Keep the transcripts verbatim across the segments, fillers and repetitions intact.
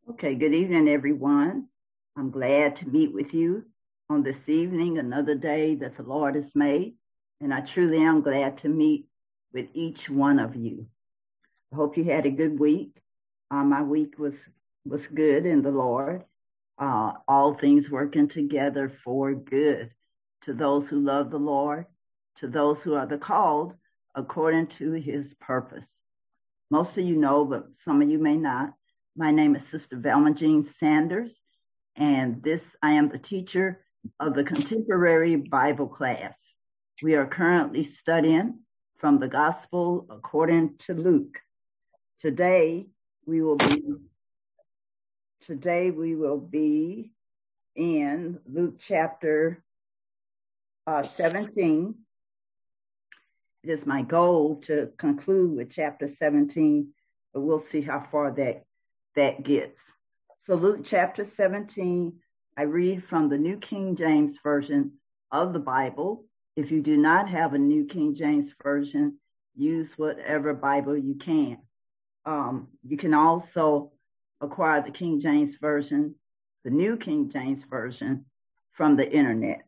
Okay, good evening, everyone. I'm glad to meet with you on this evening, another day that the Lord has made, and I truly am glad to meet with each one of you. I hope you had a good week. Uh, my week was was good in the Lord. Uh, all things working together for good to those who love the Lord, to those who are the called according to His purpose. Most of you know, but some of you may not. My name is Sister Velma Jean Sanders, and this I am the teacher of the Contemporary Bible class. We are currently studying from the Gospel according to Luke. Today we will be today we will be in Luke chapter uh, seventeen. It is my goal to conclude with chapter seventeen, but we'll see how far that that gets. So Luke chapter seventeen, I read from the New King James Version of the Bible. If you do not have a New King James Version, use whatever Bible you can. Um, you can also acquire the King James Version, the New King James Version, from the internet.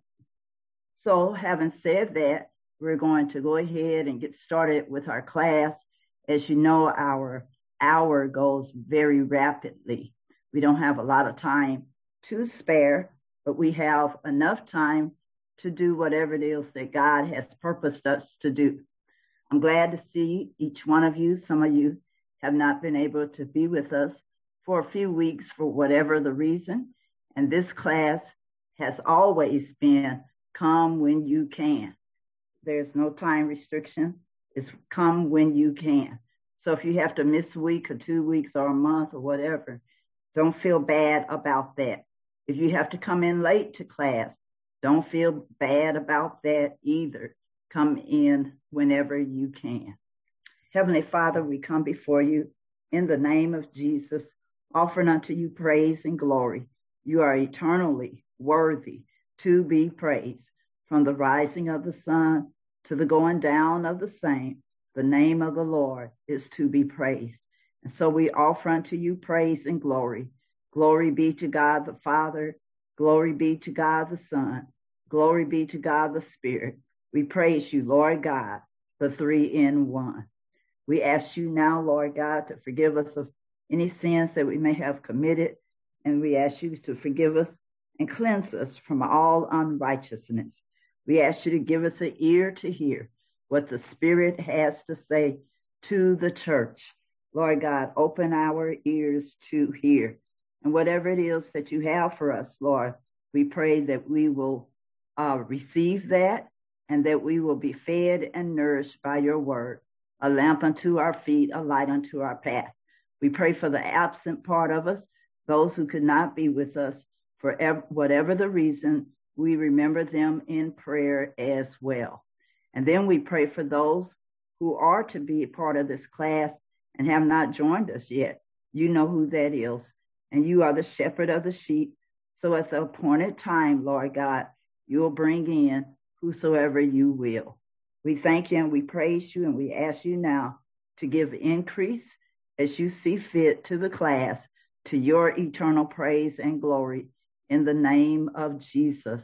So having said that, we're going to go ahead and get started with our class. As you know, our hour goes very rapidly. We don't have a lot of time to spare, but we have enough time to do whatever it is that God has purposed us to do. I'm glad to see each one of you. Some of you have not been able to be with us for a few weeks for whatever the reason. And this class has always been come when you can. There's no time restriction. It's come when you can. So if you have to miss a week or two weeks or a month or whatever, don't feel bad about that. If you have to come in late to class, don't feel bad about that either. Come in whenever you can. Heavenly Father, we come before you in the name of Jesus, offering unto you praise and glory. You are eternally worthy to be praised. From the rising of the sun to the going down of the same, the name of the Lord is to be praised. And so we offer unto you praise and glory. Glory be to God the Father. Glory be to God the Son. Glory be to God the Spirit. We praise you, Lord God, the three in one. We ask you now, Lord God, to forgive us of any sins that we may have committed. And we ask you to forgive us and cleanse us from all unrighteousness. We ask you to give us an ear to hear what the Spirit has to say to the church. Lord God, open our ears to hear. And whatever it is that you have for us, Lord, we pray that we will uh, receive that and that we will be fed and nourished by your word, a lamp unto our feet, a light unto our path. We pray for the absent part of us, those who could not be with us for whatever the reason. We remember them in prayer as well. And then we pray for those who are to be a part of this class and have not joined us yet. You know who that is. And you are the shepherd of the sheep. So at the appointed time, Lord God, you will bring in whosoever you will. We thank you and we praise you and we ask you now to give increase as you see fit to the class, to your eternal praise and glory. In the name of Jesus,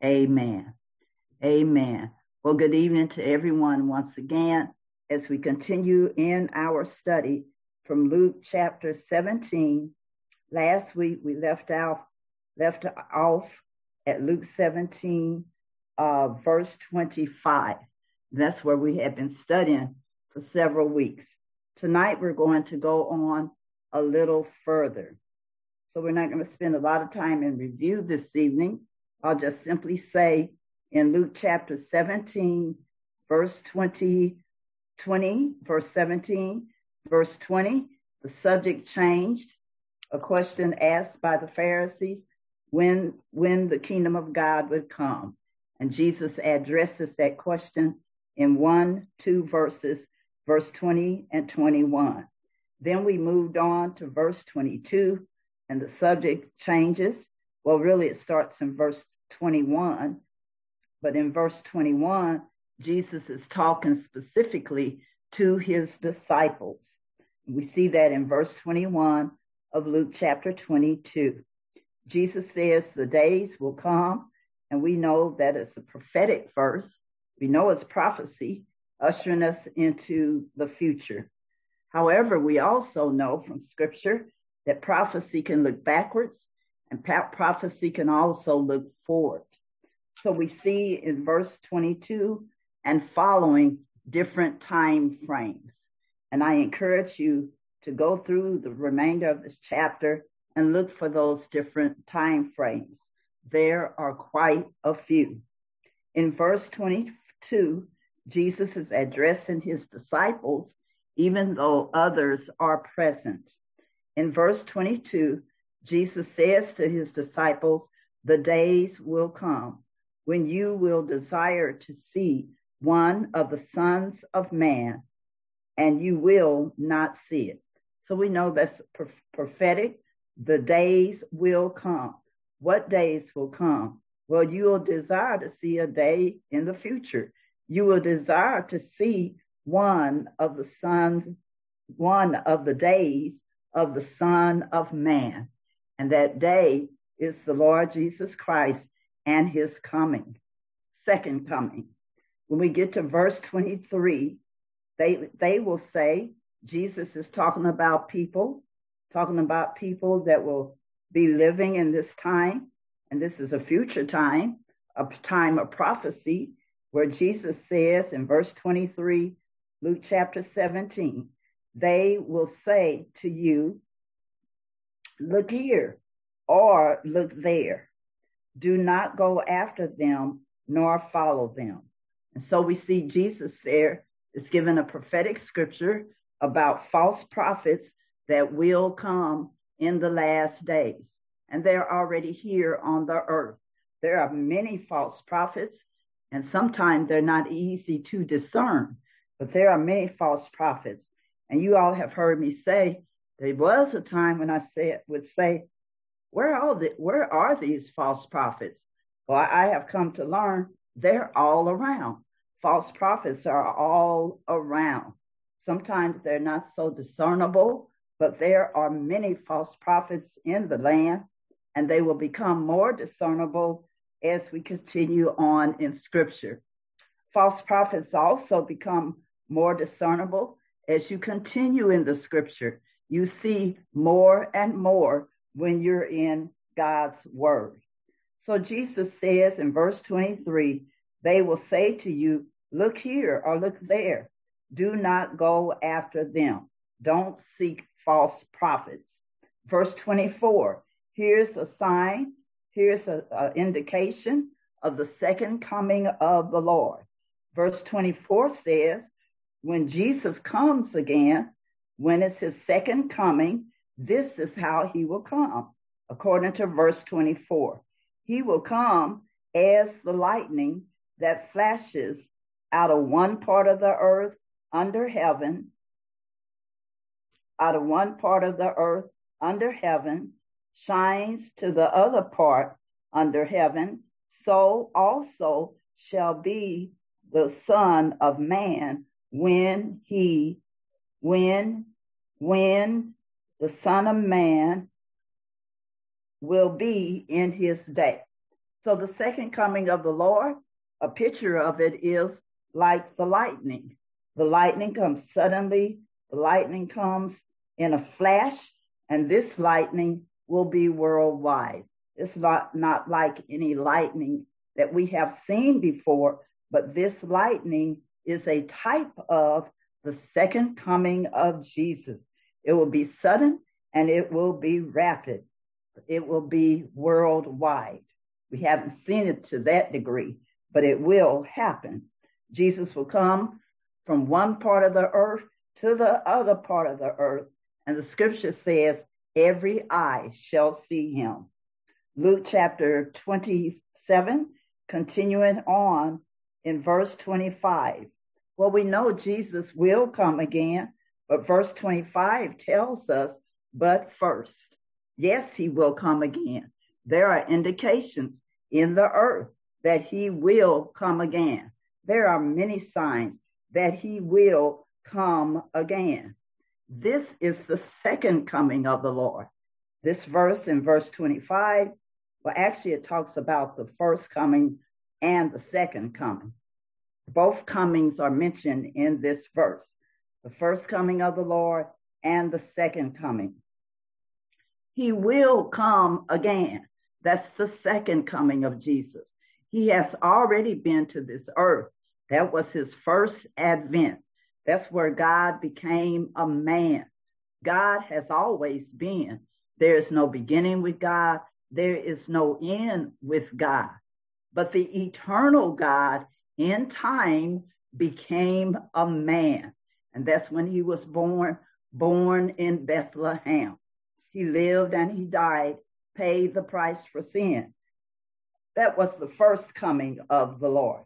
amen. Amen. Well, good evening to everyone once again as we continue in our study from Luke chapter seventeen. Last week we left out left off at Luke seventeen, uh, verse twenty-five. That's where we have been studying for several weeks. Tonight we're going to go on a little further. So we're not going to spend a lot of time in review this evening. I'll just simply say in Luke chapter seventeen, verse twenty, twenty, verse seventeen, verse twenty, the subject changed. A question asked by the Pharisees, when, when the kingdom of God would come. And Jesus addresses that question in one, two verses, verse twenty and twenty-one. Then we moved on to verse twenty-two, and the subject changes. Well, really, it starts in verse twenty-one. But in verse twenty-one, Jesus is talking specifically to his disciples. We see that in verse twenty-one of Luke chapter twenty-two. Jesus says the days will come, and we know that it's a prophetic verse. We know it's prophecy, ushering us into the future. However, we also know from Scripture that prophecy can look backwards, and prophecy can also look forward. So we see in verse twenty-two and following different time frames. And I encourage you to go through the remainder of this chapter and look for those different time frames. There are quite a few. In verse twenty-two, Jesus is addressing his disciples, even though others are present. In verse twenty-two, Jesus says to his disciples, the days will come when you will desire to see one of the sons of man, and you will not see it. So we know that's prophetic. The days will come. What days will come? Well, you will desire to see a day in the future. You will desire to see one of the sons, one of the days of the Son of Man. And that day is the Lord Jesus Christ and his coming, second coming. When we get to verse twenty-three, they, they will say, Jesus is talking about people, talking about people that will be living in this time. And this is a future time, a time of prophecy, where Jesus says in verse twenty-three, Luke chapter seventeen, they will say to you, look here, or look there. Do not go after them, nor follow them. And so we see Jesus there is given a prophetic scripture about false prophets that will come in the last days. And they're already here on the earth. There are many false prophets, and sometimes they're not easy to discern, but there are many false prophets. And you all have heard me say, there was a time when I said, would say, where are, the, where are these false prophets? Well, I have come to learn they're all around. False prophets are all around. Sometimes they're not so discernible, but there are many false prophets in the land, and they will become more discernible as we continue on in Scripture. False prophets also become more discernible as you continue in the Scripture. You see more and more when you're in God's Word. So Jesus says in verse twenty-three, they will say to you, look here or look there. Do not go after them. Don't seek false prophets. Verse twenty-four, here's a sign, here's an indication of the second coming of the Lord. Verse twenty-four says, when Jesus comes again, when it's his second coming, this is how he will come. According to verse twenty-four, he will come as the lightning that flashes out of one part of the earth under heaven, out of one part of the earth under heaven, shines to the other part under heaven, so also shall be the Son of Man when he, when, when the Son of Man will be in his day. So the second coming of the Lord, a picture of it is like the lightning. The lightning comes suddenly. The lightning comes in a flash, and this lightning will be worldwide. It's not, not like any lightning that we have seen before, but this lightning is a type of the second coming of Jesus. It will be sudden and it will be rapid. It will be worldwide. We haven't seen it to that degree, but it will happen. Jesus will come from one part of the earth to the other part of the earth. And the scripture says, every eye shall see him. Luke chapter twenty-seven, continuing on in verse twenty-five. Well, we know Jesus will come again, but verse twenty-five tells us, but first. Yes, he will come again. There are indications in the earth that he will come again. There are many signs that he will come again. This is the second coming of the Lord. This verse in verse twenty-five, well, actually it talks about the first coming and the second coming. Both comings are mentioned in this verse, the first coming of the Lord and the second coming. He will come again. That's the second coming of Jesus. He has already been to this earth. That was his first advent. That's where God became a man. God has always been. There is no beginning with God. There is no end with God. But the eternal God in time became a man. And that's when he was born, born in Bethlehem. He lived and he died, paid the price for sin. That was the first coming of the Lord.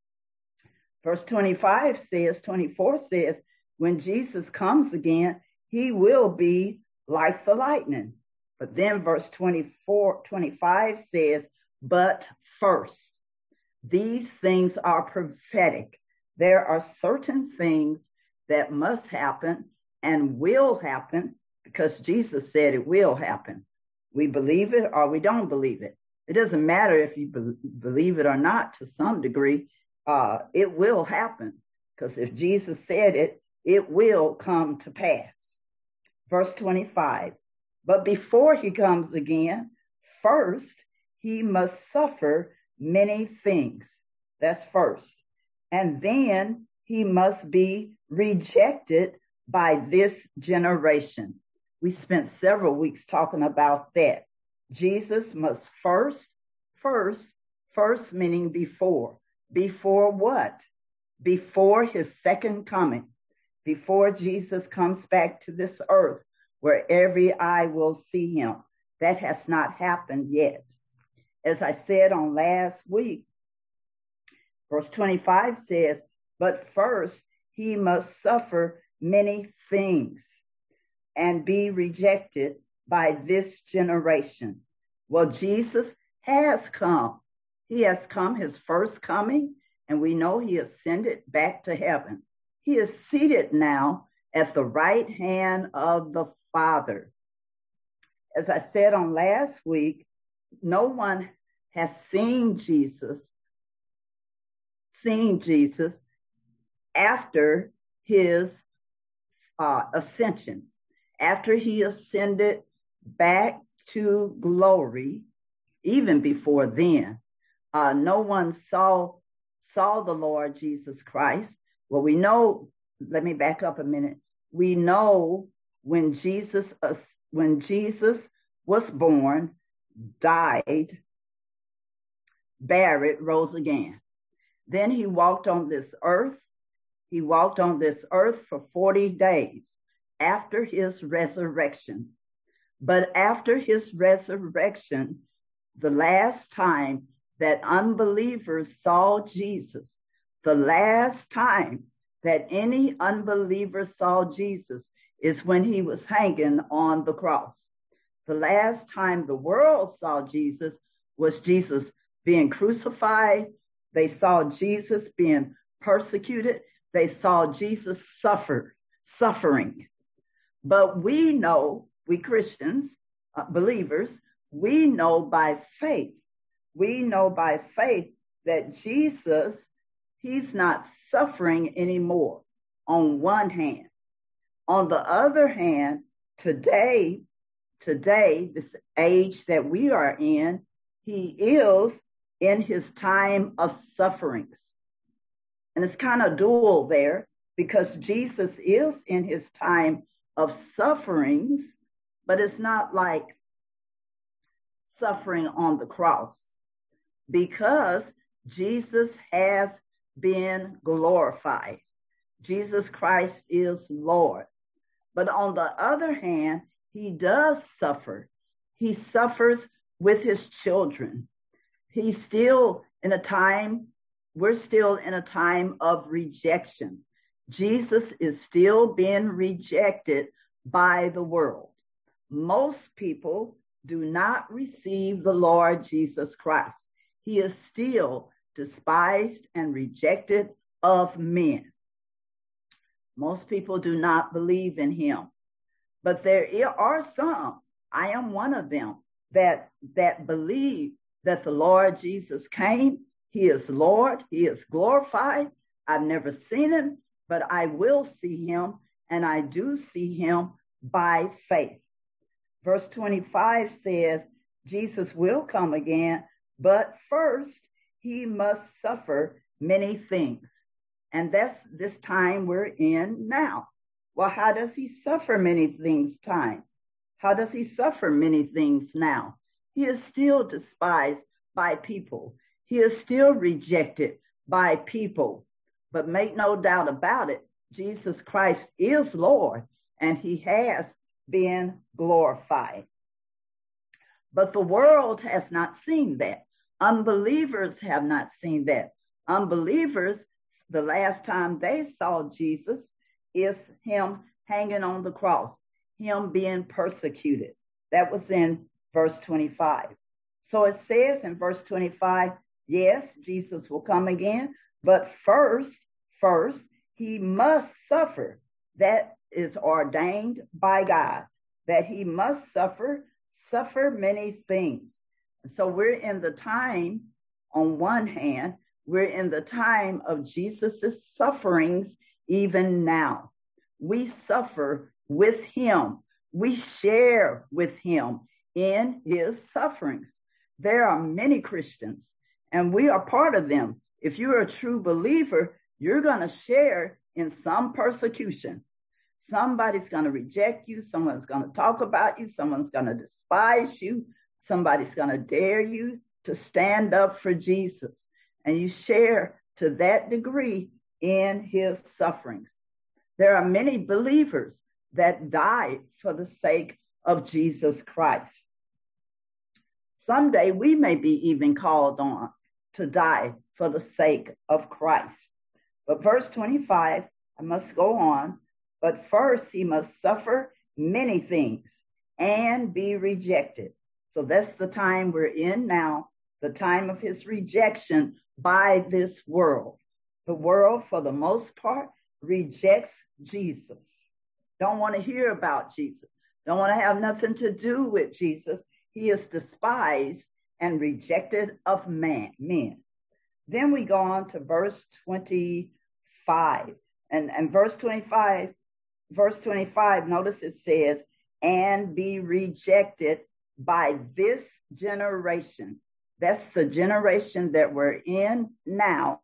Verse twenty-five says, twenty-four says, when Jesus comes again, he will be like the lightning. But then verse twenty-four, twenty-five says, but first, these things are prophetic. There are certain things that must happen and will happen because Jesus said it will happen. We believe it or we don't believe it. It doesn't matter if you be- believe it or not to some degree. Uh, it will happen because if Jesus said it, it will come to pass. Verse twenty-five, but before he comes again, first he must suffer many things. That's first. And then he must be rejected by this generation. We spent several weeks talking about that. Jesus must first, first, first meaning before. Before what? Before his second coming. Before Jesus comes back to this earth where every eye will see him. That has not happened yet. As I said on last week, verse twenty-five says, but first he must suffer many things and be rejected by this generation. Well, Jesus has come. He has come his first coming, and we know he ascended back to heaven. He is seated now at the right hand of the Father. As I said on last week, no one has seen Jesus, seen Jesus after his uh, ascension. After he ascended back to glory, even before then, uh, no one saw, saw the Lord Jesus Christ. Well, we know, let me back up a minute. We know when Jesus, uh, when Jesus was born, died, buried, rose again. Then he walked on this earth. He walked on this earth for forty days after his resurrection. But after his resurrection, the last time that unbelievers saw Jesus, the last time that any unbeliever saw Jesus is when he was hanging on the cross. The last time the world saw Jesus was Jesus being crucified. They saw Jesus being persecuted. They saw Jesus suffer, suffering. But we know, we Christians, uh, believers, we know by faith, we know by faith that Jesus, he's not suffering anymore on one hand. On the other hand, today, today, this age that we are in, he is in his time of sufferings. And it's kind of dual there because Jesus is in his time of sufferings, but it's not like suffering on the cross because Jesus has been glorified. Jesus Christ is Lord. But on the other hand, he does suffer. He suffers with his children. He's still in a time, we're still in a time of rejection. Jesus is still being rejected by the world. Most people do not receive the Lord Jesus Christ. He is still despised and rejected of men. Most people do not believe in him. But there are some, I am one of them that, that believe that the Lord Jesus came. He is Lord. He is glorified. I've never seen him, but I will see him, and I do see him by faith. Verse twenty-five says, Jesus will come again, but first he must suffer many things. And that's this time we're in now. Well, how does he suffer many things time? How does he suffer many things now? He is still despised by people. He is still rejected by people. But make no doubt about it, Jesus Christ is Lord, and he has been glorified. But the world has not seen that. Unbelievers have not seen that. Unbelievers, the last time they saw Jesus is him hanging on the cross, him being persecuted. That was in verse twenty-five. So it says in verse twenty-five, yes, Jesus will come again, but first, first, he must suffer. That is ordained by God, that he must suffer, suffer many things. So we're in the time, on one hand, we're in the time of Jesus's sufferings even now. We suffer with him. We share with him in his sufferings. There are many Christians, and we are part of them. If you're a true believer, you're going to share in some persecution. Somebody's going to reject you. Someone's going to talk about you. Someone's going to despise you. Somebody's going to dare you to stand up for Jesus. And you share to that degree in his sufferings. There are many believers that died for the sake of Jesus Christ. Someday we may be even called on to die for the sake of Christ. But verse twenty-five, I must go on. But first he must suffer many things and be rejected. So that's the time we're in now, the time of his rejection by this world. The world, for the most part, rejects Jesus. Don't want to hear about Jesus. Don't want to have nothing to do with Jesus. He is despised and rejected of man, men. Then we go on to verse twenty-five. And, and verse twenty-five, verse twenty-five, notice it says, and be rejected by this generation. That's the generation that we're in now,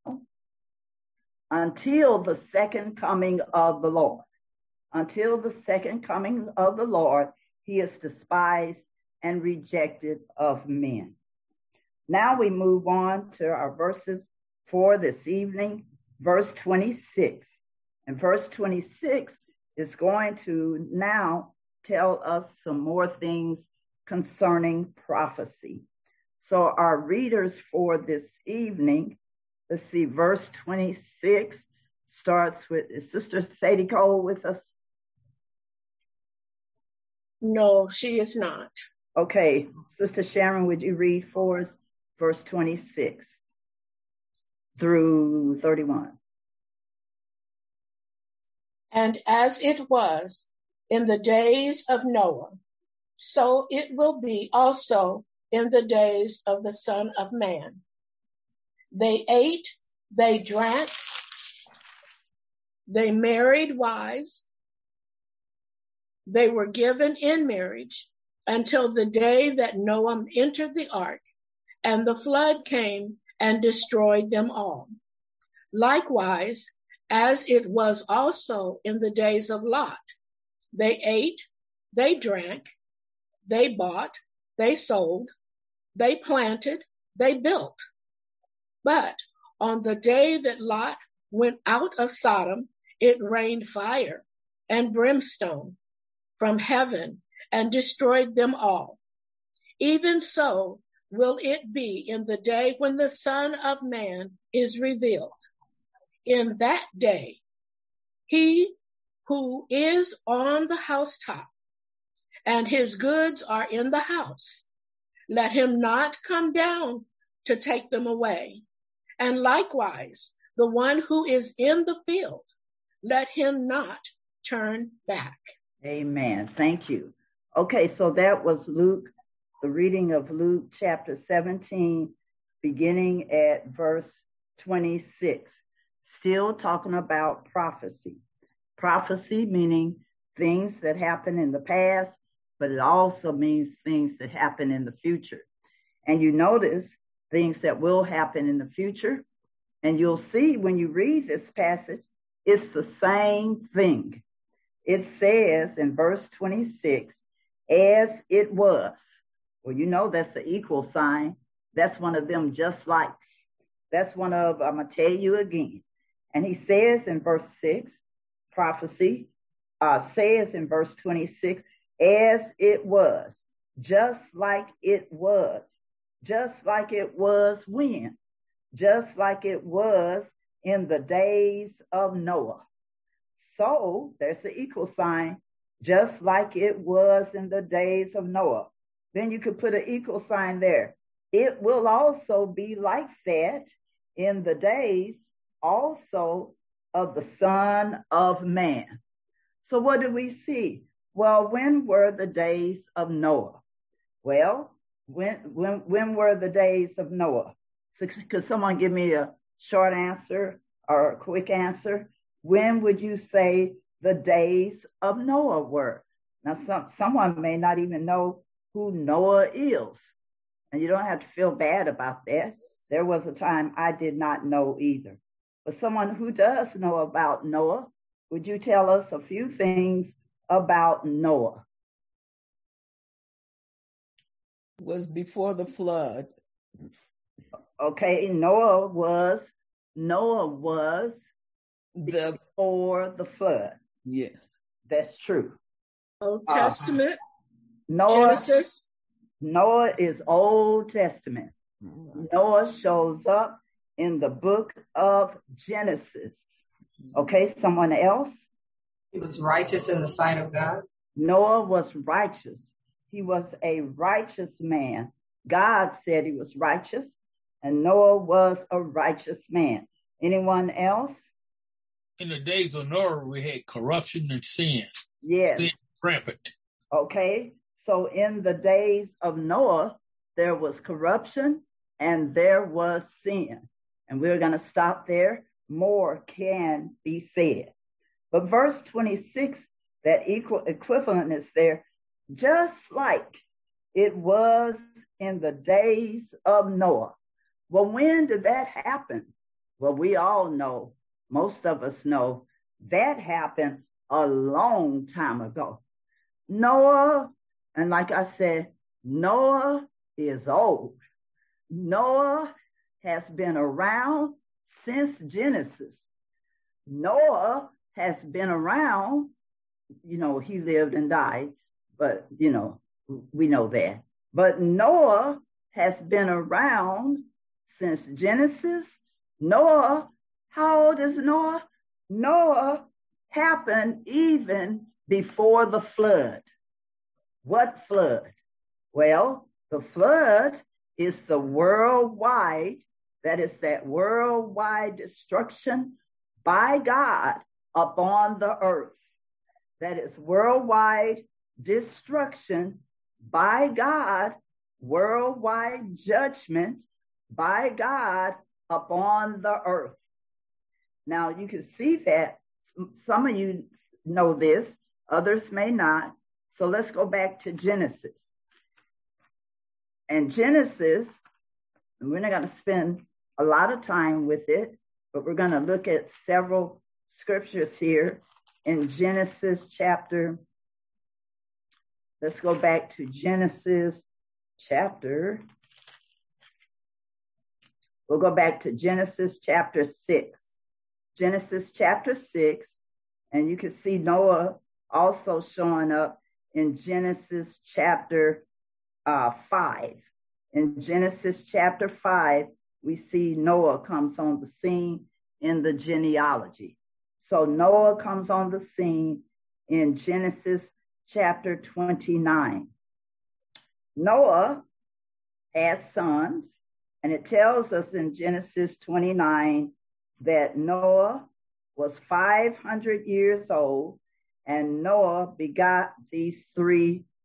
until the second coming of the Lord. Until the second coming of the Lord, he is despised and rejected of men. Now we move on to our verses for this evening, verse twenty-six. And verse twenty-six is going to now tell us some more things concerning prophecy. So our readers for this evening, let's see, verse twenty-six starts with, is Sister Sadie Cole with us? No, she is not. Okay, Sister Sharon, would you read for us verse twenty-six through thirty-one? And as it was in the days of Noah, so it will be also in the days of the Son of Man. They ate, they drank, they married wives, they were given in marriage until the day that Noah entered the ark, and the flood came and destroyed them all. Likewise, as it was also in the days of Lot, they ate, they drank, they bought, they sold, they planted, they built. But on the day that Lot went out of Sodom, it rained fire and brimstone from heaven and destroyed them all. Even so will it be in the day when the Son of Man is revealed. In that day, he who is on the housetop and his goods are in the house, let him not come down to take them away. And likewise, the one who is in the field, let him not turn back. Amen. Thank you. Okay, so that was Luke, the reading of Luke chapter seventeen, beginning at verse twenty-six. Still talking about prophecy. Prophecy meaning things that happen in the past, but it also means things that happen in the future. And you notice things that will happen in the future, and you'll see when you read this passage, it's the same thing. It says in verse twenty-six, as it was. Well, you know that's the equal sign. That's one of them just likes. That's one of, I'm going to tell you again. And he says in verse six, prophecy, uh, says in verse twenty-six, as it was, just like it was, just like it was when, just like it was in the days of Noah. So there's the equal sign, just like it was in the days of Noah. Then you could put an equal sign there. It will also be like that in the days also of the Son of Man. So what do we see? Well, when were the days of Noah? Well, when when when were the days of Noah? So, could someone give me a short answer or a quick answer? When would you say the days of Noah were? Now, some, someone may not even know who Noah is, and you don't have to feel bad about that. There was a time I did not know either. But someone who does know about Noah, would you tell us a few things about Noah? Was before the flood. Okay, Noah was, Noah was the before the flood. Yes. That's true. Old Testament, uh, Noah, Genesis. Noah is Old Testament. Mm-hmm. Noah shows up in the book of Genesis. Okay, someone else? He was righteous in the sight of God. Noah was righteous. He was a righteous man. God said he was righteous, and Noah was a righteous man. Anyone else? In the days of Noah, we had corruption and sin. Yes. Sin rampant. Okay, so in the days of Noah, there was corruption and there was sin. And we're going to stop there. More can be said. But verse twenty-six, that equal equivalent is there, just like it was in the days of Noah. Well, when did that happen? Well, we all know, most of us know, that happened a long time ago. Noah, and like I said, Noah is old. Noah has been around since Genesis. Noah has been around, you know, he lived and died, but, you know, we know that. But Noah has been around since Genesis. Noah, how old is Noah? Noah happened even before the flood. What flood? Well, the flood is the worldwide, that is that worldwide destruction by God upon the earth. That is worldwide destruction by God, worldwide judgment by God upon the earth. Now you can see that some of you know this, others may not. So let's go back to Genesis. And Genesis, and we're not going to spend a lot of time with it, but we're going to look at several scriptures here in Genesis chapter. Let's go back to Genesis chapter. We'll go back to Genesis chapter six. Genesis chapter six, and you can see Noah also showing up in Genesis chapter uh, five. In Genesis chapter five, we see Noah comes on the scene in the genealogy. So Noah comes on the scene in Genesis chapter twenty-nine. Noah had sons, and it tells us in Genesis twenty-nine that Noah was five hundred years old, and Noah begot these three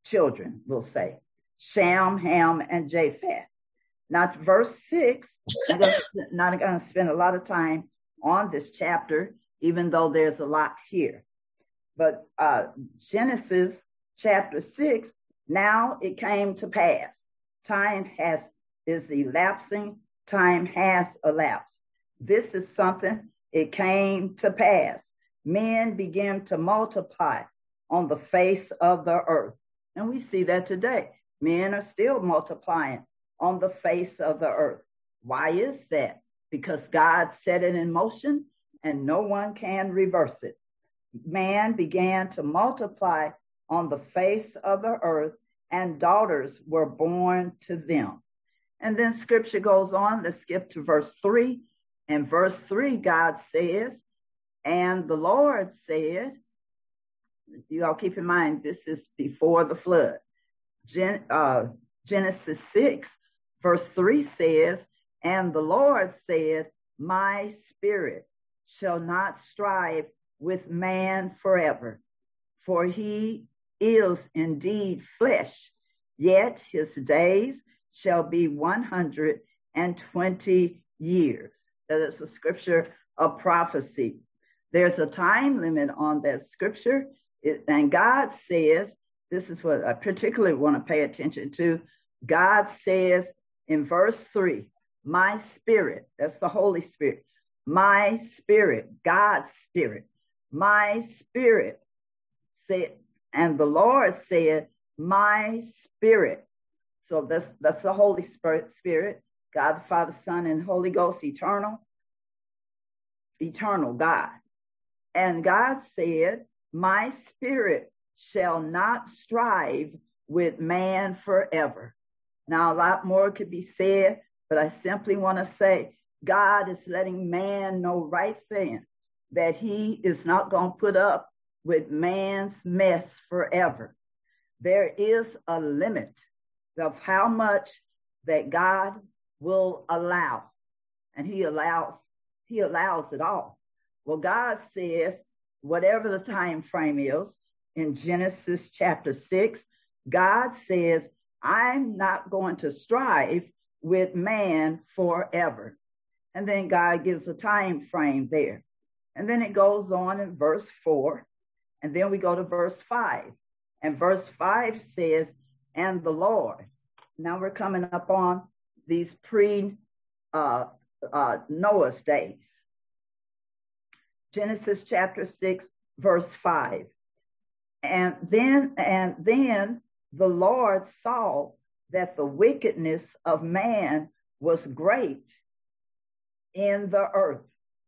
children, we'll say, Shem, Ham, and Japheth. Now, verse six, I'm not going to spend a lot of time on this chapter, even though there's a lot here. But uh, Genesis chapter six, now it came to pass. Time has is elapsing. Time has elapsed. This is something, it came to pass. Men began to multiply on the face of the earth. And we see that today. Men are still multiplying on the face of the earth. Why is that? Because God set it in motion and no one can reverse it. Man began to multiply on the face of the earth, and daughters were born to them. And then scripture goes on. Let's skip to verse three. In verse three, God says, and the Lord said, you all keep in mind, this is before the flood. Gen, uh, Genesis six, verse three says, and the Lord said, my spirit shall not strive with man forever, for he is indeed flesh, yet his days shall be one hundred twenty years. That is a scripture of prophecy. There's a time limit on that scripture, it, and God says, this is what I particularly want to pay attention to. God says in verse three, my spirit, that's the Holy Spirit, my spirit, God's spirit, my spirit said, and the Lord said, my spirit. So that's, that's the Holy Spirit, Spirit, God the Father, Son, and Holy Ghost, eternal, eternal God. And God said, my spirit shall not strive with man forever. Now, a lot more could be said, but I simply want to say, God is letting man know right then that he is not going to put up with man's mess forever. There is a limit of how much that God will allow. And he allows, he allows it all. Well, God says, whatever the time frame is, in Genesis chapter six, God says, I'm not going to strive with man forever. And then God gives a time frame there. And then it goes on in verse four. And then we go to verse five. And verse five says, and the Lord. Now we're coming up on these pre uh, uh, Noah's days. Genesis chapter six, verse five. And then, and then the Lord saw that the wickedness of man was great in the earth,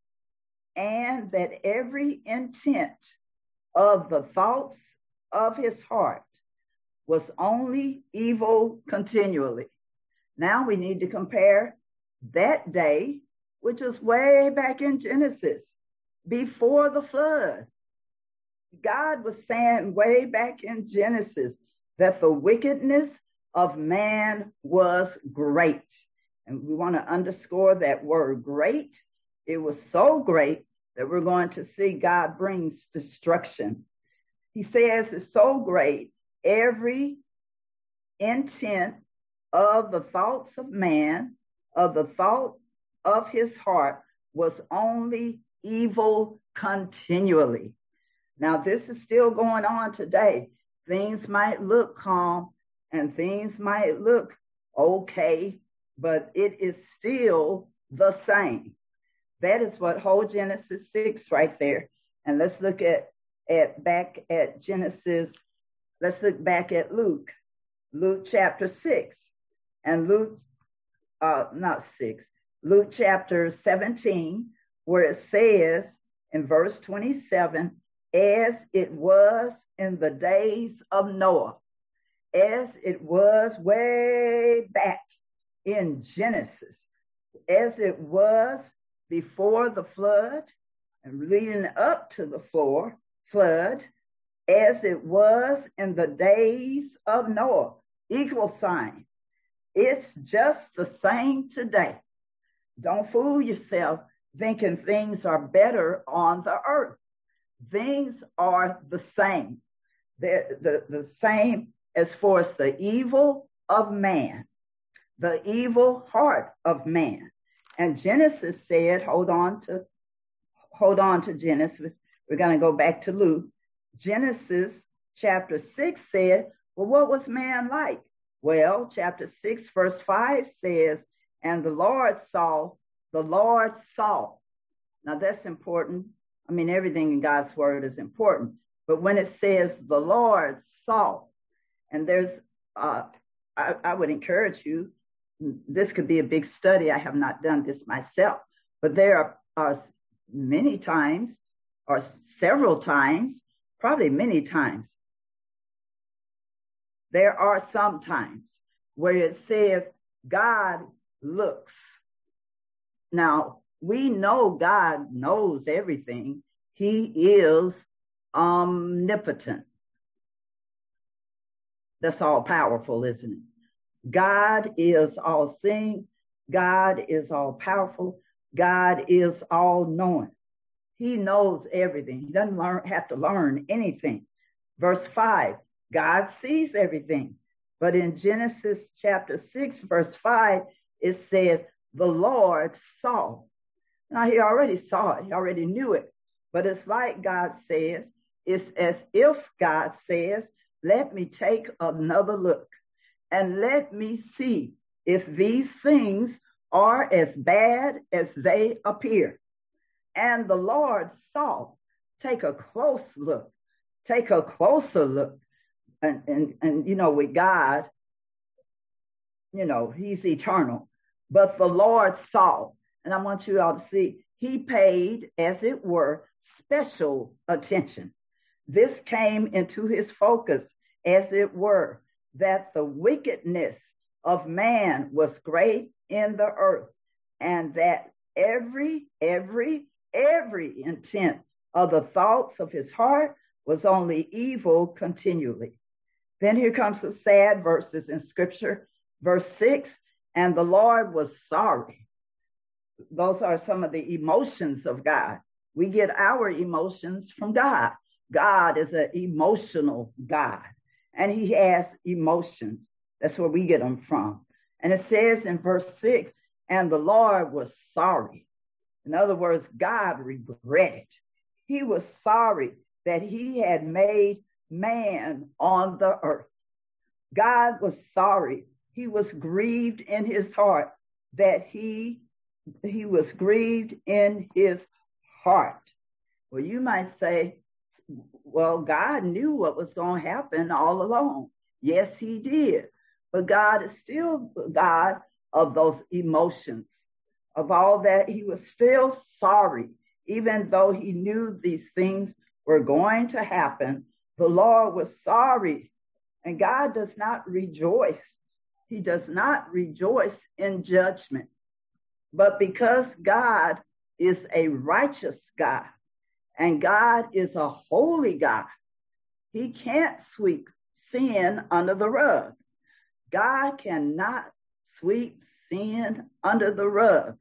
and that every intent of the thoughts of his heart was only evil continually. Now we need to compare that day, which was way back in Genesis, before the flood. God was saying way back in Genesis that the wickedness of man was great. And we want to underscore that word great. It was so great that we're going to see God brings destruction. He says it's so great, every intent of the thoughts of man, of the thought of his heart, was only evil continually. Now, this is still going on today. Things might look calm and things might look okay, but it is still the same. That is what whole Genesis six right there. And let's look at, at back at Genesis. Let's look back at Luke, Luke chapter six, and Luke, uh, not six, Luke chapter seventeen, where it says in verse twenty-seven, as it was in the days of Noah, as it was way back in Genesis, as it was before the flood and leading up to the floor, flood, as it was in the days of Noah, equal sign. It's just the same today. Don't fool yourself thinking things are better on the earth. Things are the same. They're the, the same as far as the evil of man, the evil heart of man. And Genesis said, hold on to, hold on to Genesis. We're going to go back to Luke. Genesis chapter six said, well, what was man like? Well, chapter six, verse five says, and the Lord saw, the Lord saw. Now that's important. I mean, everything in God's word is important. But when it says the Lord saw, and there's, uh, I, I would encourage you, this could be a big study. I have not done this myself, but there are, are many times, or several times, probably many times, there are some times where it says God looks. Now, we know God knows everything. He is omnipotent. That's all powerful, isn't it? God is all seeing. God is all powerful. God is all knowing. He knows everything. He doesn't learn, have to learn anything. Verse five, God sees everything. But in Genesis chapter six, verse five, it says, the Lord saw. Now, he already saw it. He already knew it. But it's like God says, it's as if God says, let me take another look and let me see if these things are as bad as they appear. And the Lord saw. Take a close look. Take a closer look. And, and, and, you know, with God, you know, he's eternal. But the Lord saw. And I want you all to see, he paid, as it were, special attention. This came into his focus, as it were, that the wickedness of man was great in the earth, and that every, every, every intent of the thoughts of his heart was only evil continually. Then here comes the sad verses in scripture. Verse six, and the Lord was sorry. Those are some of the emotions of God. We get our emotions from God. God is an emotional God, and he has emotions. That's where we get them from. And it says in verse six, and the Lord was sorry. In other words, God regretted. He was sorry that he had made man on the earth. God was sorry. He was grieved in his heart that he, he was grieved in his heart. Well, you might say, well, God knew what was going to happen all along. Yes, he did. But God is still God of those emotions, of all that. He was still sorry, even though he knew these things were going to happen. The Lord was sorry, and God does not rejoice. He does not rejoice in judgment. But because God is a righteous God, and God is a holy God, he can't sweep sin under the rug. God cannot sweep sin under the rug.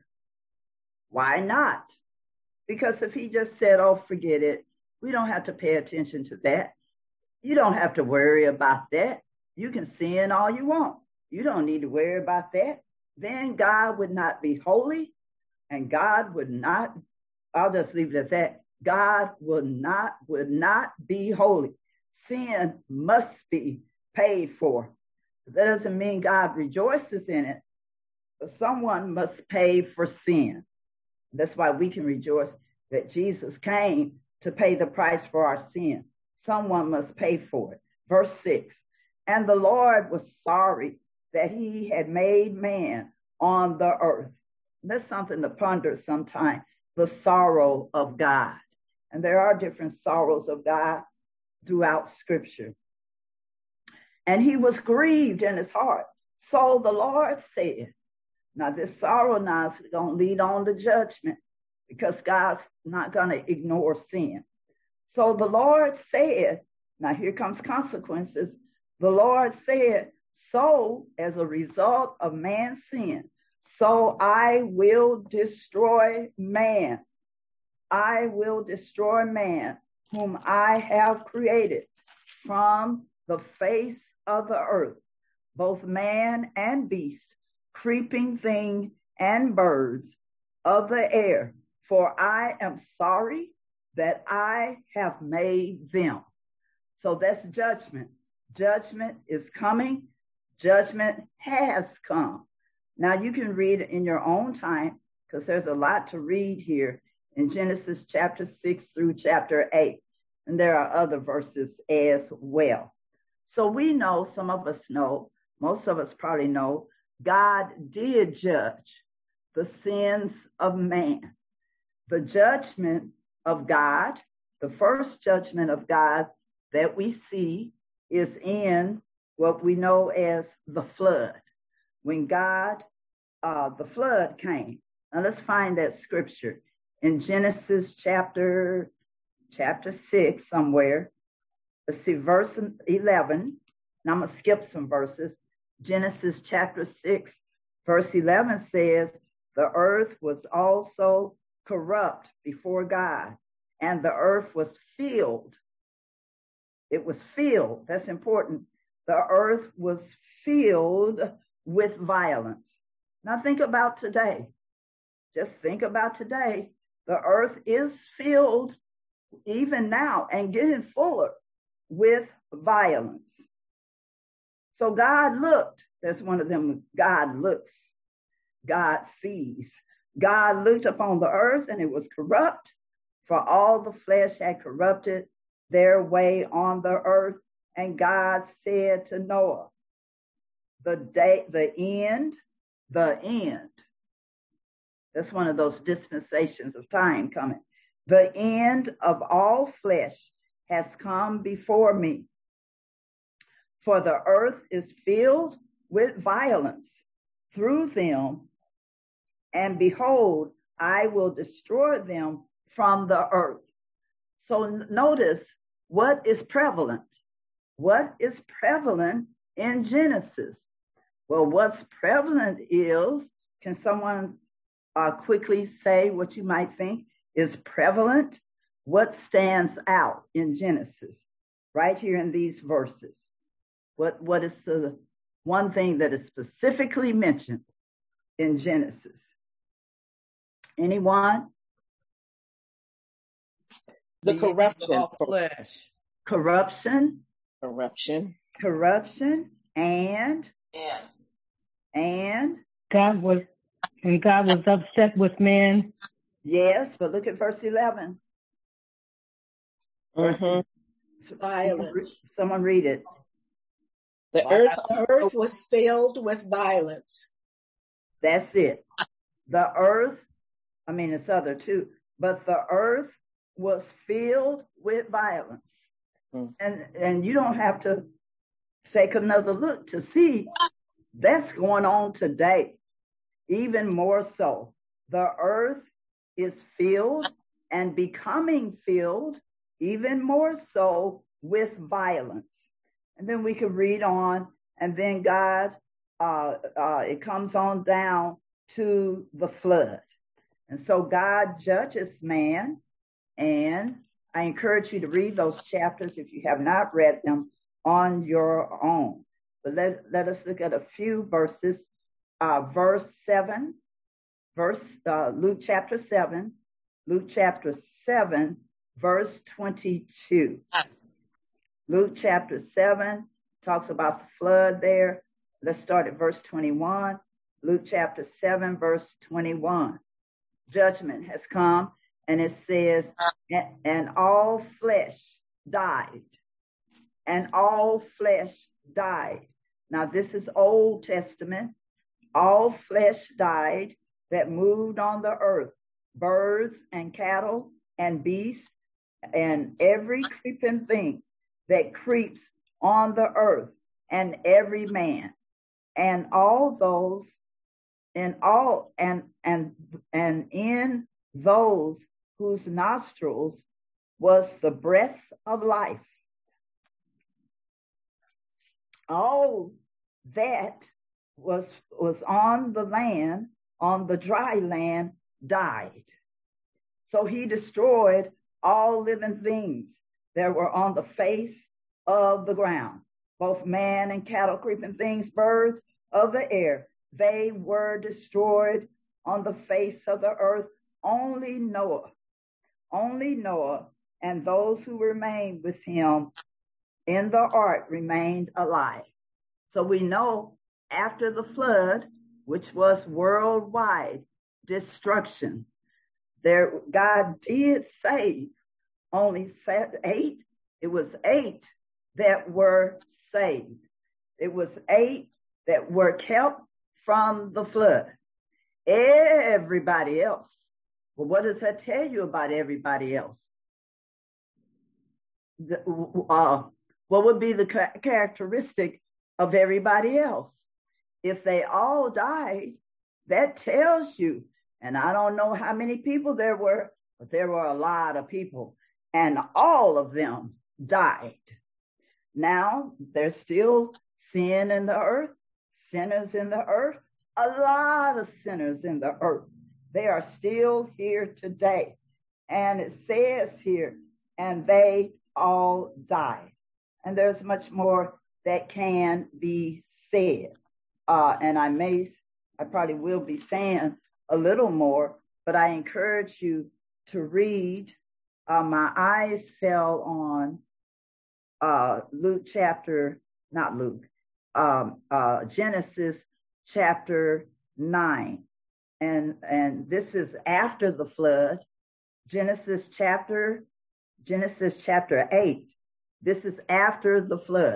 Why not? Because if he just said, oh, forget it, we don't have to pay attention to that. You don't have to worry about that. You can sin all you want. You don't need to worry about that. Then God would not be holy, and God would not, I'll just leave it at that. God would not, would not be holy. Sin must be paid for. That doesn't mean God rejoices in it, but someone must pay for sin. That's why we can rejoice that Jesus came to pay the price for our sin. Someone must pay for it. Verse six, and the Lord was sorry that he had made man on the earth. That's something to ponder sometime, the sorrow of God. And there are different sorrows of God throughout Scripture. And he was grieved in his heart. So the Lord said, now this sorrow now is going to lead on to judgment, because God's not going to ignore sin. So the Lord said, now here comes consequences. The Lord said, so as a result of man's sin, so I will destroy man. I will destroy man, whom I have created from the face of the earth, both man and beast, creeping thing and birds of the air, for I am sorry that I have made them. So that's judgment. Judgment is coming. Judgment has come. Now you can read it in your own time because there's a lot to read here in Genesis chapter six through chapter eight. And there are other verses as well. So we know, some of us know, most of us probably know, God did judge the sins of man. The judgment of God, the first judgment of God that we see is in what we know as the flood. When God, uh, the flood came. Now let's find that scripture in Genesis chapter, chapter six somewhere. Let's see, verse eleven. Now I'm going to skip some verses. Genesis chapter six, verse eleven says, the earth was also corrupt before God, and the earth was filled. It was filled. That's important. The earth was filled with violence. Now think about today. Just think about today. The earth is filled even now and getting fuller with violence. So God looked. That's one of them. God looks. God sees. God looked upon the earth and it was corrupt, for all the flesh had corrupted their way on the earth. And God said to Noah, the day, the end, the end. That's one of those dispensations of time coming. The end of all flesh has come before me. For the earth is filled with violence through them, and behold, I will destroy them from the earth. So notice what is prevalent. What is prevalent in Genesis? Well, what's prevalent is, can someone uh, quickly say what you might think is prevalent? What stands out in Genesis right here in these verses? What, what is the one thing that is specifically mentioned in Genesis? Anyone? The corruption. All flesh. Corruption. Corruption. Corruption. And? Yeah. And? God was, and God was upset with man. Yes, but look at verse eleven. Mm-hmm. Violence. Someone read it. The earth, The earth was filled with violence. That's it. The earth, I mean, it's other too, but the earth was filled with violence. Mm. And, and you don't have to take another look to see that's going on today. Even more so, the earth is filled and becoming filled even more so with violence. And then we can read on, and then God, uh, uh, it comes on down to the flood. And so God judges man, and I encourage you to read those chapters if you have not read them on your own. But let, let us look at a few verses. Uh, verse seven, verse uh, Luke chapter seven, Luke chapter seven, verse twenty-two. Luke chapter seven talks about the flood there. Let's start at verse twenty-one. Luke chapter seven, verse twenty-one. Judgment has come, and it says, and all flesh died. And all flesh died. Now, this is Old Testament. All flesh died that moved on the earth, birds and cattle and beasts and every creeping thing that creeps on the earth, and every man, and all those, and all, and and and in those whose nostrils was the breath of life. All that was was on the land, on the dry land, died. So he destroyed all living things that were on the face of the ground, both man and cattle, creeping things, birds of the air. They were destroyed on the face of the earth. Only Noah, only Noah and those who remained with him in the ark remained alive. So we know after the flood, which was worldwide destruction, there God did save only eight. It was eight that were saved. It was eight that were kept from the flood. Everybody else. Well, what does that tell you about everybody else? The, uh, what would be the ca- characteristic of everybody else? If they all died, that tells you, and I don't know how many people there were, but there were a lot of people, and all of them died. Now, there's still sin in the earth, sinners in the earth, a lot of sinners in the earth. They are still here today. And it says here, and they all died. And there's much more that can be said. Uh, and I may, I probably will be saying a little more, but I encourage you to read. Uh, my eyes fell on uh, Luke chapter, not Luke, um, uh, Genesis chapter nine. And, and this is after the flood. Genesis chapter, Genesis chapter eight. This is after the flood.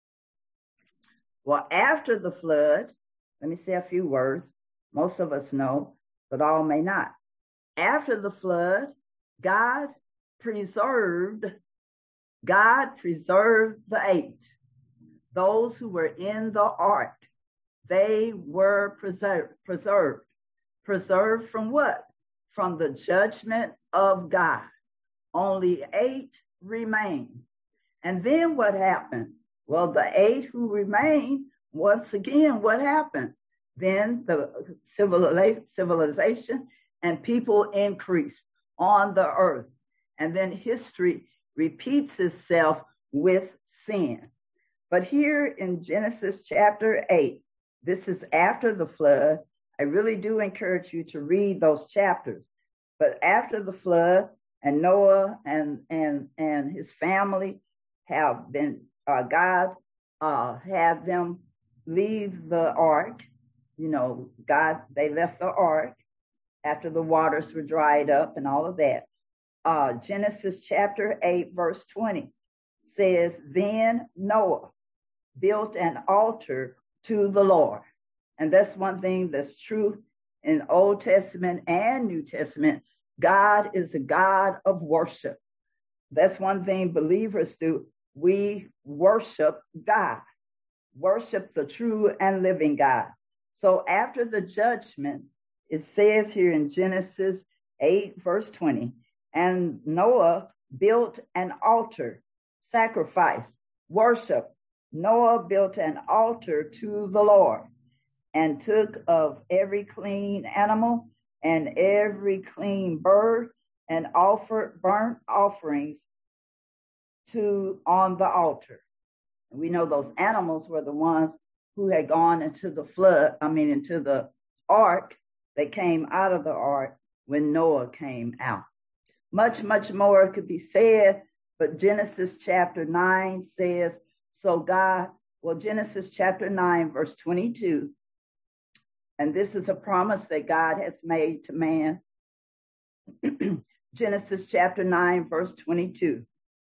Well, after the flood, let me say a few words. Most of us know, but all may not. After the flood, God preserved, God preserved the eight. Those who were in the ark, they were preserved. Preserved. Preserved from what? From the judgment of God. Only eight remained. And then what happened? Well, the eight who remained, once again, what happened? Then the civilization and people increased on the earth. And then history repeats itself with sin. But here in Genesis chapter eight, this is after the flood. I really do encourage you to read those chapters. But after the flood, and Noah and and and his family have been, uh, God uh, had them leave the ark. You know, God, they left the ark after the waters were dried up and all of that. Uh, Genesis chapter eight, verse twenty says, then Noah built an altar to the Lord. And that's one thing that's true in Old Testament and New Testament. God is a God of worship. That's one thing believers do. We worship God, worship the true and living God. So after the judgment, it says here in Genesis eight, verse twenty, and Noah built an altar, sacrifice, worship. Noah built an altar to the Lord, and took of every clean animal and every clean bird and offered burnt offerings to on the altar. And we know those animals were the ones who had gone into the flood, I mean, into the ark. They came out of the ark when Noah came out. Much, much more could be said, but Genesis chapter nine says, so God, well, Genesis chapter nine, verse twenty-two, and this is a promise that God has made to man. Genesis chapter nine, verse twenty-two.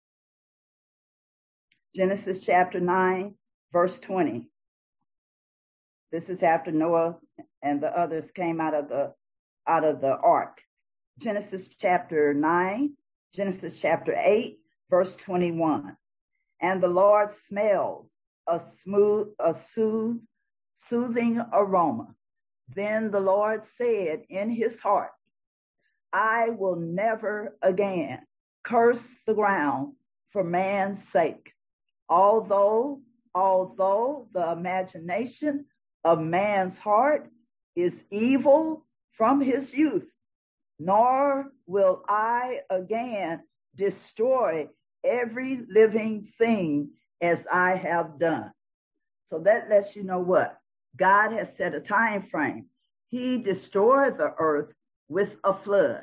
Genesis chapter nine, verse twenty. This is after Noah and the others came out of the out of the ark. Genesis chapter nine, Genesis chapter eight, verse twenty-one. And the Lord smelled a smooth, a soothe, soothing aroma. Then the Lord said in his heart, I will never again curse the ground for man's sake. Although, although the imagination of man's heart is evil from his youth, nor will I again destroy every living thing as I have done. So that lets you know what? God has set a time frame. He destroyed the earth with a flood.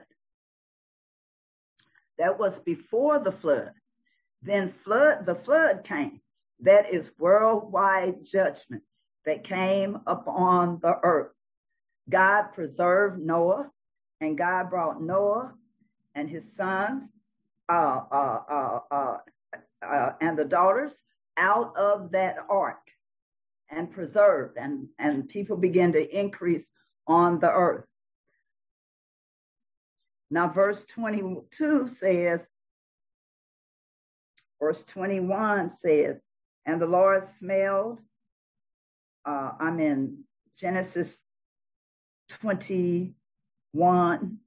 That was before the flood. Then flood, the flood came. That is worldwide judgment that came upon the earth. God preserved Noah, and God brought Noah and his sons uh, uh, uh, uh, uh, and the daughters out of that ark and preserved, and, and people began to increase on the earth. Now, verse twenty-two says, verse twenty-one says, and the Lord smelled, uh, I'm in Genesis twenty-one,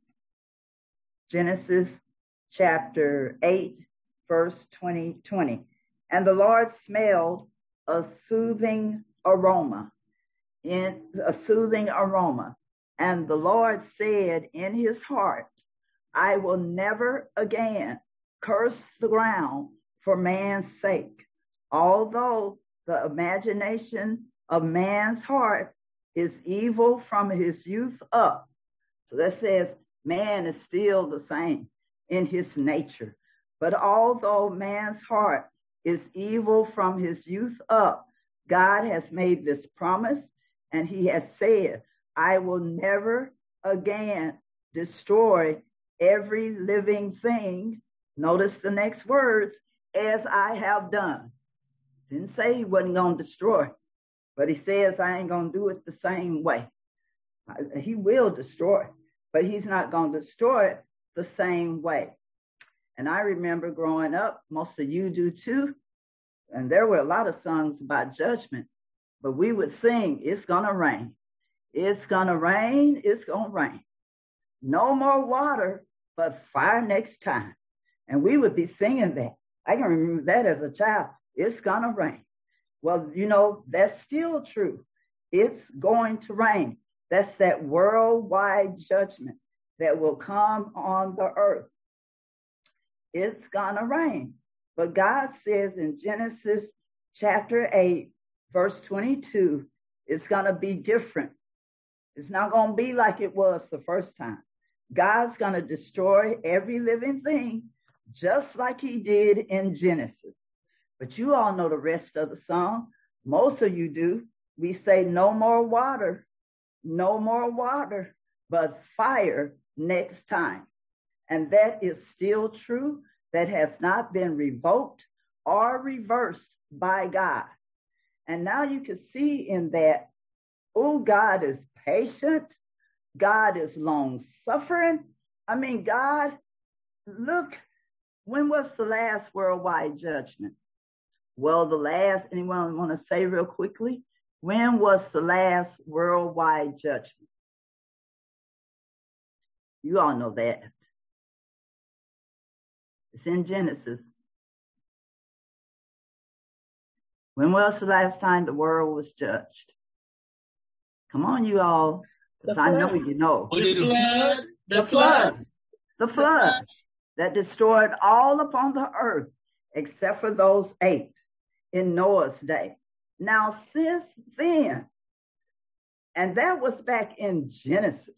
Genesis chapter eight, verse twenty, twenty. And the Lord smelled a soothing aroma, in a soothing aroma. And the Lord said in his heart, I will never again curse the ground for man's sake, although the imagination of man's heart is evil from his youth up. So that says man is still the same in his nature. But although man's heart is evil from his youth up, God has made this promise, and he has said, I will never again destroy every living thing. Notice the next words, as I have done. Didn't say he wasn't going to destroy, but he says, I ain't going to do it the same way. He will destroy, but he's not going to destroy it the same way. And I remember growing up, most of you do too, and there were a lot of songs about judgment, but we would sing, it's going to rain. It's going to rain. It's going to rain. No more water, but fire next time. And we would be singing that. I can remember that as a child. It's going to rain. Well, you know, that's still true. It's going to rain. That's that worldwide judgment that will come on the earth. It's going to rain. But God says in Genesis chapter eight, verse twenty-two, it's going to be different. It's not going to be like it was the first time. God's going to destroy every living thing just like he did in Genesis. But you all know the rest of the song. Most of you do. We say no more water, no more water, but fire next time. And that is still true. That has not been revoked or reversed by God. And now you can see in that, oh, God is patient. God is long suffering. I mean, God, look, when was the last worldwide judgment? Well, the last, anyone want to say real quickly? When was the last worldwide judgment? You all know that. It's in Genesis. When was the last time the world was judged? Come on, you all, because I know you know. The flood. The flood. The flood that destroyed all upon the earth except for those eight in Noah's day. Now, since then, and that was back in Genesis,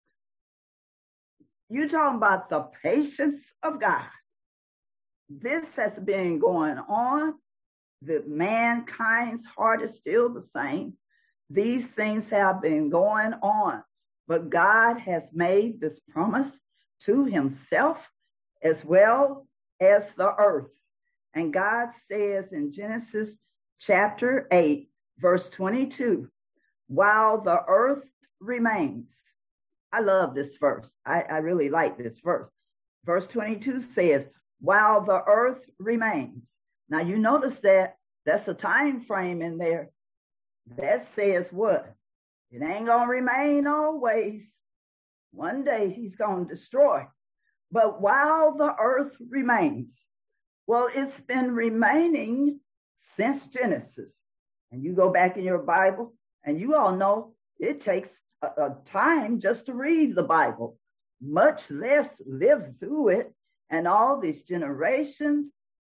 you're talking about the patience of God. This has been going on. The mankind's heart is still the same. These things have been going on, but God has made this promise to himself as well as the earth. And God says in Genesis chapter eight, verse twenty-two, while the earth remains. I love this verse. I, I really like this verse. Verse twenty-two says, while the earth remains. Now you notice that that's a time frame in there. That says what? It ain't going to remain always. One day he's going to destroy. But while the earth remains, well, it's been remaining since Genesis. And you go back in your Bible, and you all know it takes a, a time just to read the Bible, much less live through it. And all these generations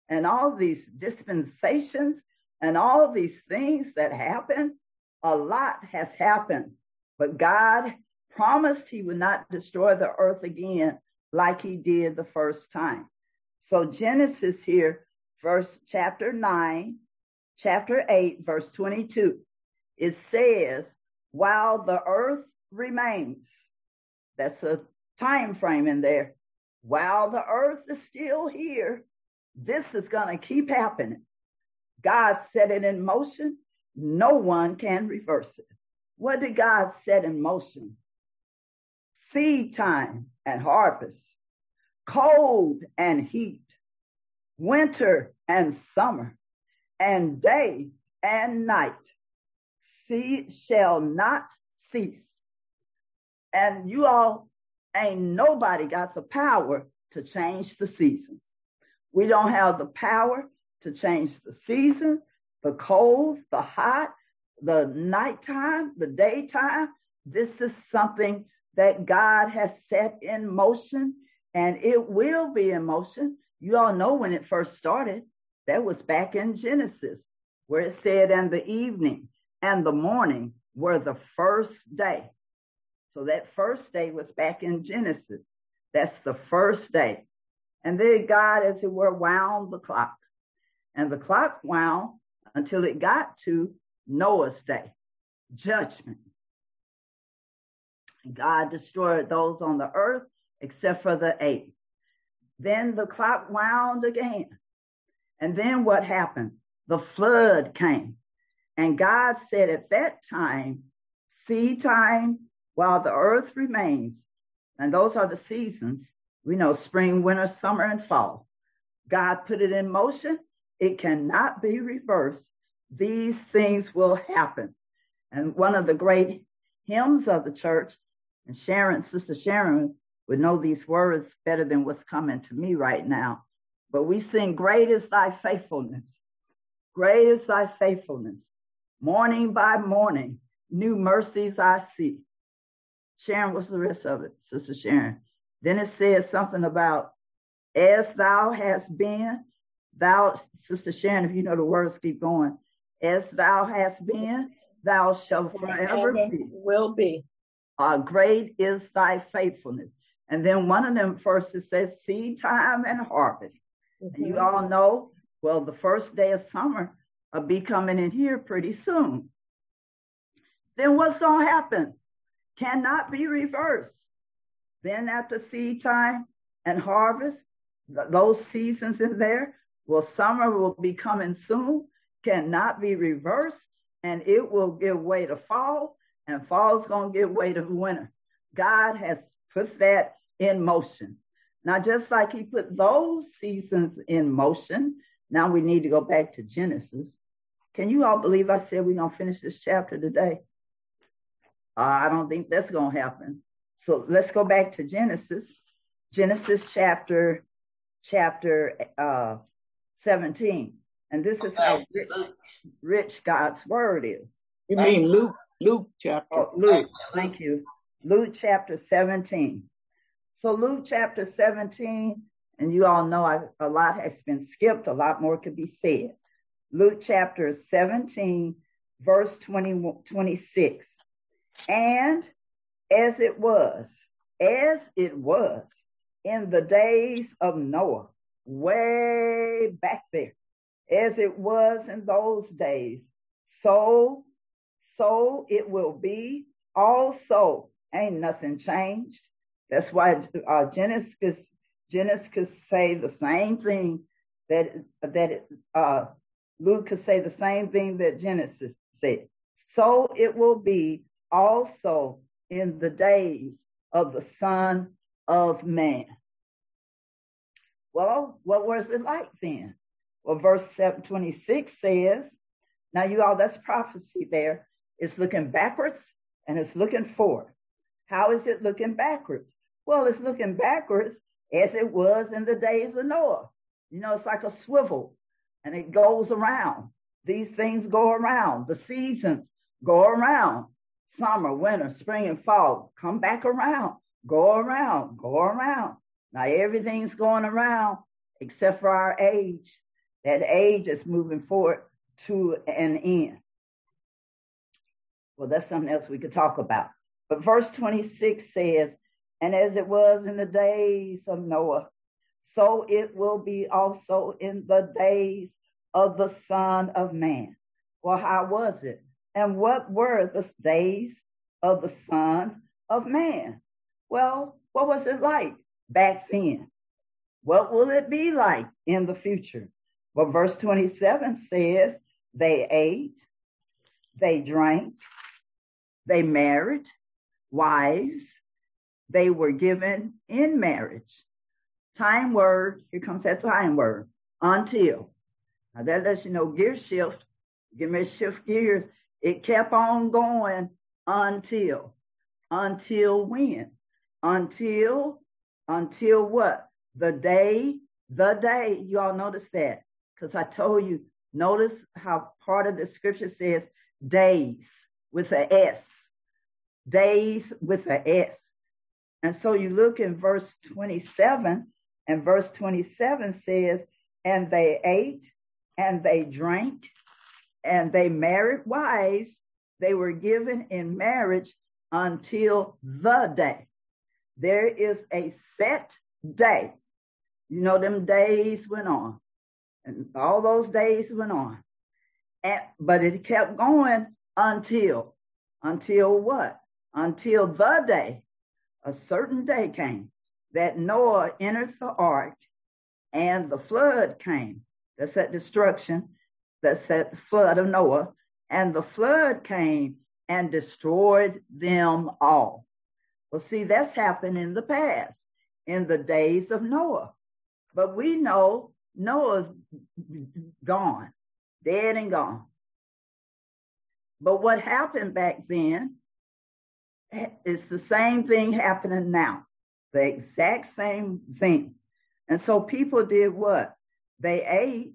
and all these dispensations and all these things that happen, a lot has happened. But God promised he would not destroy the earth again like he did the first time. So Genesis here, verse chapter nine, chapter eight, verse twenty-two, it says, while the earth remains, that's a time frame in there, while the earth is still here, this is going to keep happening. God set it in motion. No one can reverse it. What did God set in motion? Seed time and harvest, cold and heat, winter and summer, and day and night. Seed shall not cease. And you all, ain't nobody got the power to change the seasons. We don't have the power to change the season, the cold, the hot, the nighttime, the daytime. This is something that God has set in motion, and it will be in motion. You all know when it first started, that was back in Genesis, where it said, and the evening and the morning were the first day. So that first day was back in Genesis. That's the first day. And then God, as it were, wound the clock. And the clock wound until it got to Noah's day, judgment. God destroyed those on the earth except for the eight. Then the clock wound again. And then what happened? The flood came. And God said at that time, seed time while the earth remains, and those are the seasons, we know spring, winter, summer, and fall. God put it in motion. It cannot be reversed. These things will happen. And one of the great hymns of the church, and Sharon, Sister Sharon would know these words better than what's coming to me right now. But we sing, great is thy faithfulness. Great is thy faithfulness. Morning by morning, new mercies I see. Sharon, what's the rest of it, Sister Sharon? Then it says something about, as thou hast been, thou, Sister Sharon, if you know the words, keep going. As thou hast been, thou shalt forever be. Will be. Uh, great is thy faithfulness. And then one of them verses says seed time and harvest. Mm-hmm. And you all know, well, the first day of summer will be coming in here pretty soon. Then what's going to happen? Cannot be reversed. Then after seed time and harvest, th- those seasons in there, well, summer will be coming soon, cannot be reversed, and it will give way to fall, and fall's going to give way to winter. God has put that in motion. Now, just like he put those seasons in motion, now we need to go back to Genesis. Can you all believe I said we're going to finish this chapter today? Uh, I don't think that's going to happen. So let's go back to Genesis. Genesis chapter, chapter uh, seventeen. And this is how rich, rich God's word is. You mean Luke, Luke chapter. Oh, Luke, thank you. Luke chapter seventeen. So Luke chapter seventeen, and you all know I, a lot has been skipped, a lot more could be said. Luke chapter seventeen, verse twenty, twenty-six. And as it was, as it was in the days of Noah, way back there, as it was in those days, so, so it will be also. Ain't nothing changed. That's why uh, Genesis, Genesis could say the same thing that, that uh, Luke could say the same thing that Genesis said. So it will be also in the days of the Son of Man. Well, what was it like then? Well, verse seven twenty-six says, now you all, that's prophecy there. It's looking backwards and it's looking forward. How is it looking backwards? Well, it's looking backwards as it was in the days of Noah. You know, it's like a swivel and it goes around. These things go around. The seasons go around. Summer, winter, spring, and fall come back around. Go around, go around. Now everything's going around except for our age. That age is moving forward to an end. Well, that's something else we could talk about. But verse twenty-six says, and as it was in the days of Noah, so it will be also in the days of the Son of Man. Well, how was it? And what were the days of the Son of Man? Well, what was it like back then? What will it be like in the future? Well, verse twenty-seven says, they ate, they drank, they married wives, they were given in marriage. Time word, here comes that time word, until. Now that lets you know gear shift, give me a shift gears. It kept on going until. Until when? Until, until what? The day, the day. You all notice that? Because I told you, notice how part of the scripture says days with an S. Days with an S. And so you look in verse twenty-seven, and verse twenty-seven says, and they ate, and they drank, and they married wives. They were given in marriage until the day. There is a set day. You know, them days went on. And all those days went on. And, but it kept going until. Until what? Until the day. A certain day came that Noah entered the ark and the flood came. That's that destruction. That's that flood of Noah. And the flood came and destroyed them all. Well, see, that's happened in the past, in the days of Noah. But we know Noah's gone, dead and gone. But what happened back then is the same thing happening now, the exact same thing. And so people did what? They ate.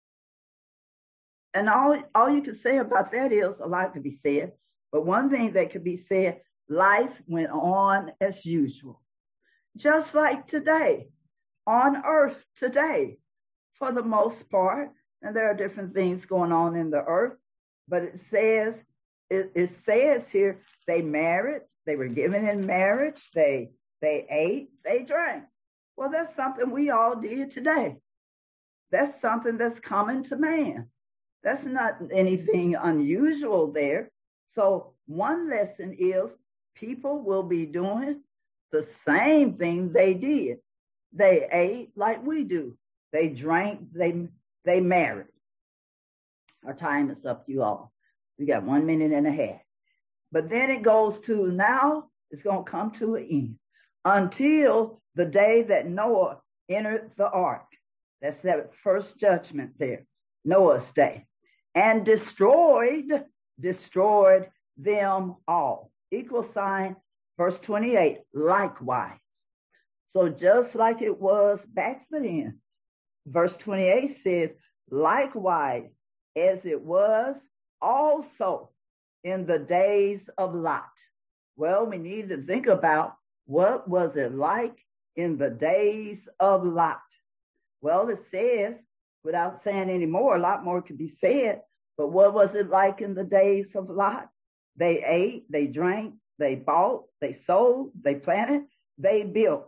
And all, all you can say about that is a lot could be said. But one thing that could be said, life went on as usual. Just like today, on earth today, for the most part. And there are different things going on in the earth. But it says, it, it says here, they married, they were given in marriage, they, they ate, they drank. Well, that's something we all did today. That's something that's common to man. That's not anything unusual there. So one lesson is people will be doing the same thing they did. They ate like we do. They drank, they, they married. Our time is up, you all. We got one minute and a half. But then it goes to now, it's going to come to an end. Until the day that Noah entered the ark. That's that first judgment there, Noah's day. And destroyed, destroyed them all. Equal sign, verse twenty-eight, likewise. So just like it was back then, verse twenty-eight says, likewise as it was also in the days of Lot. Well, we need to think about what was it like in the days of Lot. Well, it says, without saying any more, a lot more could be said, but what was it like in the days of Lot? They ate, they drank, they bought, they sold, they planted, they built.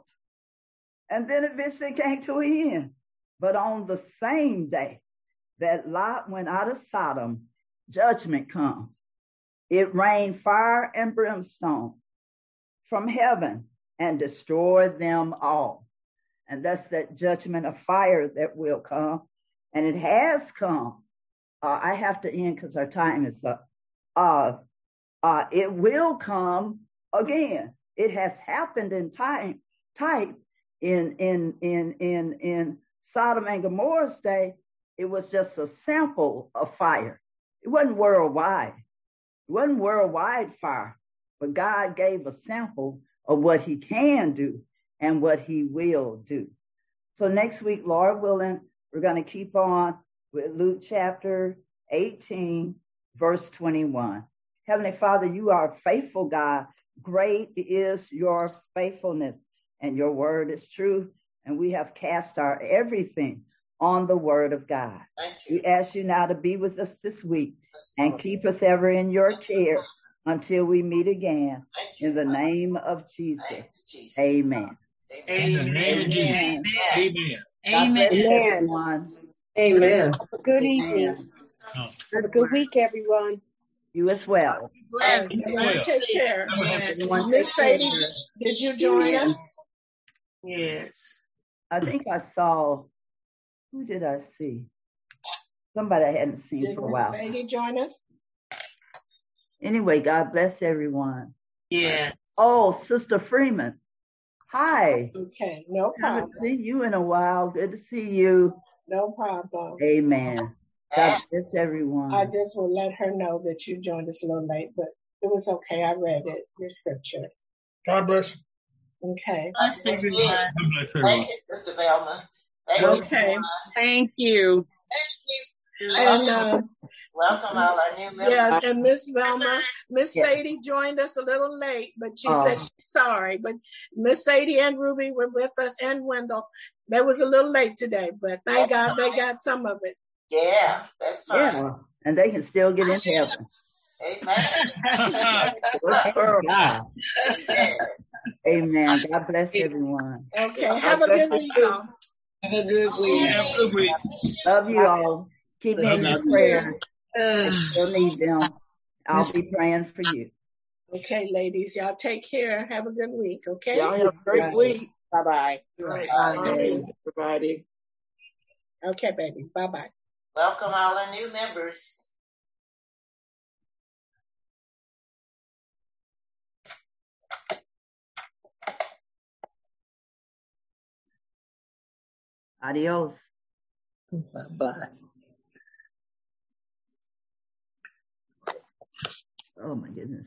And then eventually came to an end. But on the same day that Lot went out of Sodom, judgment comes. It rained fire and brimstone from heaven and destroyed them all. And that's that judgment of fire that will come. And it has come. Uh, I have to end because our time is up. Uh, uh, it will come again. It has happened in time, type in, in, in, in, in Sodom and Gomorrah's day. It was just a sample of fire. It wasn't worldwide. It wasn't worldwide fire, but God gave a sample of what he can do and what he will do. So next week, Lord willing, we're going to keep on with Luke chapter eighteen, verse twenty-one. Heavenly Father, you are a faithful God. Great is your faithfulness, and your word is true. And we have cast our everything on the word of God. We ask you now to be with us this week and keep us ever in your care until we meet again. In the name of Jesus. Amen. In the name of Jesus. Amen. God bless Amen. everyone. Amen. Have a good evening. Oh. Have a good week, everyone. You as well. Bless. Well. Take care. Everyone Miss take Sadie, care. did you join us? Yes. I think I saw, who did I see? Somebody I hadn't seen Did for a Miss while. Sadie join us? Anyway, God bless everyone. Yeah. Oh, Sister Freeman. Hi. Okay, no Haven't problem. seen you in a while. Good to see you. No problem. Amen. God bless everyone. I just will let her know that you joined us a little late, but it was okay. I read it, your scripture. God bless you. Okay. Bless everyone. God bless everyone. Thank you, Sister Velma. Thank you, Okay. everyone. Thank you. And uh, Welcome all our new members. yes, and Miss Velma, Miss Yes. Sadie joined us a little late, but she Oh. said she's sorry. But Miss Sadie and Ruby were with us, and Wendell. They was a little late today, but thank God they got some of it. Yeah, that's fine. Yeah, and they can still get in heaven. Amen. God. Amen. God bless everyone. Okay, have a good week, y'all. Have a good week. Have a good week. Love you all. Keep me in your prayer. Uh, If you need them, I'll be praying for you. Okay, ladies, y'all take care. Have a good week, okay? Y'all have a great week. Bye-bye. Bye. Bye. Everybody. Okay, baby. Bye-bye. Welcome all our new members. Adios. bye-bye. Oh my goodness.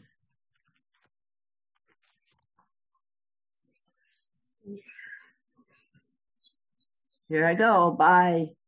Here I go. Bye.